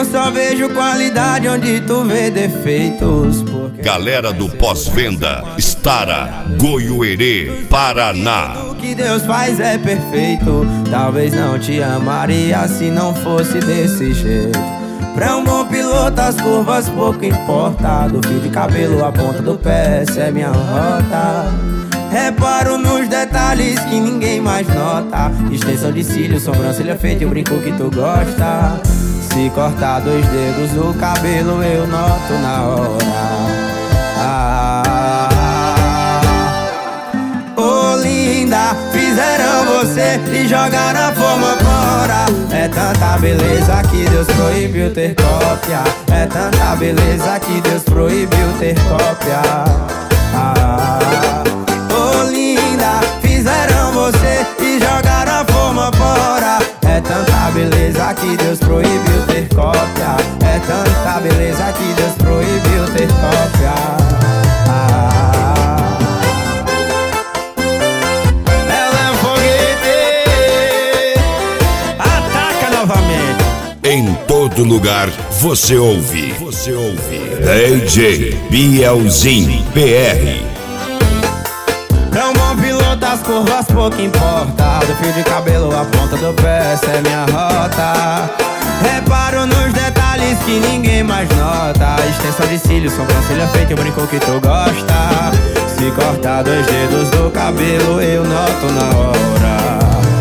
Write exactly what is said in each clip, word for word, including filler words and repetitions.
eu só vejo qualidade onde tu vê defeitos. Porque Galera do pós-venda, Stara, Goiuerê, Paraná. o que Deus faz é perfeito. Talvez não te amaria se não fosse desse jeito. Pra um bom piloto as curvas pouco importa. Do fio de cabelo à ponta do pé, essa é minha rota. Reparo nos detalhes que ninguém mais nota. Extensão de cílios, sobrancelha feita e o brinco que tu gosta. Se cortar dois dedos do cabelo eu noto na hora. Ah, oh linda, fizeram você e jogaram a forma fora. É tanta beleza que Deus proibiu ter cópia. É tanta beleza que Deus proibiu ter cópia. Ah, oh linda, fizeram você e jogaram a forma fora. É tanta beleza que Deus proibiu ter cópia. É tanta beleza que Deus proibiu ter cópia. Ah, ela é um foguete. Ataca novamente. Em todo lugar você ouve. Você ouve. D J Bielzinho P R. Pra um bom piloto as curvas pouco importa. Do fio de cabelo à ponta do pé, essa é minha rota. Reparo nos detalhes que ninguém mais nota. Extensão de cílios, sobrancelha feita e o brinco que tu gosta. Se cortar dois dedos do cabelo eu noto na hora.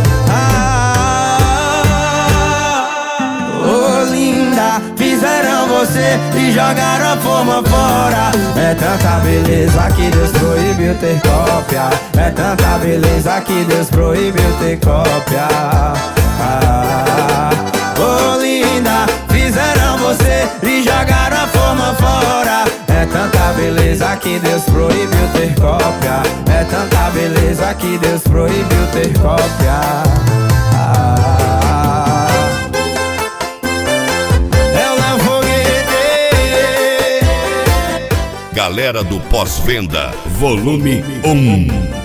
Ah, oh linda, fizeram você e jogaram a forma fora. É tanta beleza que Deus proibiu ter cópia. É tanta beleza que Deus proibiu ter cópia. Ah, oh linda, fizeram você e jogaram a forma fora. É tanta beleza que Deus proibiu ter cópia. É tanta beleza que Deus proibiu ter cópia. Ah, ela é um foguete. Galera do pós-venda, volume um.